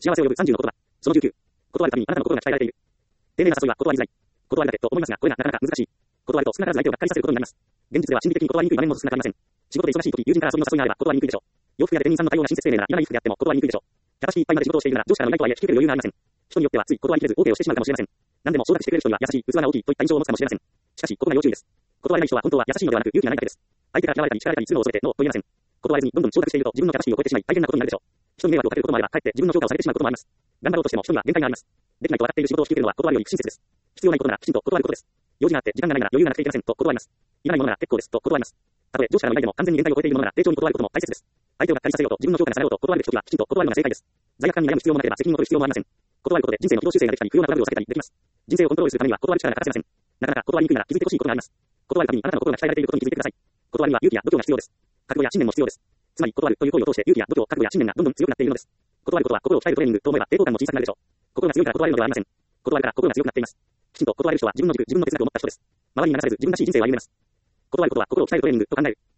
幸せを呼ぶ30の言葉。その19。断るたびにあなたの心が鍛えられている。丁寧な誘いは断りづらい。断るだけと思いますが、これがなかなか難しい。断ると少なからず相手をがっかりさせることになります。現実では心理的に断りにくい場面も少なくありません。仕事で忙しい時、友人から遊びの誘いがあれば断りにくいでしょう。洋服や店員さんの対応が親切丁寧な嫌な衣服であっても断りにくいでしょう。正しいいっぱいまで仕事をしているなら上司からの依頼とはいえ引き受ける余裕がありません。人によってはつい断りきれず OK をしてしまうかもしれません。何でも承諾してくれる人には優しい、器が大きいといった印象を持つかもしれません。しかし、ここが要注意です。断れない人は本当は優しいのではなく勇気がないだけです。相手から嫌われたり叱られたりするのを恐れてノーと言えません。断れずにどんどん承諾していると自分のキャパシティを超えてしまい大変なことになるでしょう。人に迷惑をかけることもあれば、かえって自分の評価をされてしまうこともあります。頑張ろうとしても人には限界があります。できないと笑っている仕事を引き受けるのは断るより不親切です。必要ないことならきちんと断ることです。用事があって時間がないなら余裕がなくていけませんと断ります。いらないものなら結構ですと断ります。たとえ上司からの依頼でも完全に限界を超えているものなら丁重に断ることも大切です。相手をがっかりさせようと自分の評価が下がろうと断るべき時はきちんと断るのが正解です。罪悪感に悩む必要もなければ責任を取る必要もありません。断ることで人生の軌道修正ができたり不要なトラブルを避けたりできます。人生をコントロールするためには断る力が欠かせません。なかなか断りにくいなら気づいてほしいことがあります。断るたびにあなたの心が鍛えられていることに気づいてください。断りは勇気や度胸が必要です。覚悟や信念も必要です。つまり断るという行為を通して勇気や度胸、覚悟や信念がどんどん強くなっているのです。断ることは心を鍛えるトレーニングと思えば抵抗感も小さくなるでしょう。心が強いから断れるのではありません。断るから心が強くなっています。きちんと断れる人は自分の軸、自分の哲学を持った人です。周りに流されず自分らしい人生を歩めます。断ることは心を鍛えるトレーニングと考える。